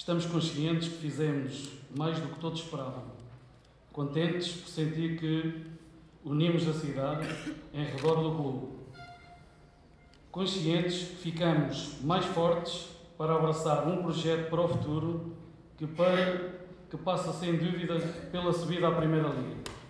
Estamos conscientes que fizemos mais do que todos esperavam, contentes por sentir que unimos a cidade em redor do clube, conscientes que ficamos mais fortes para abraçar um projeto para o futuro que passa sem dúvida pela subida à Primeira Liga.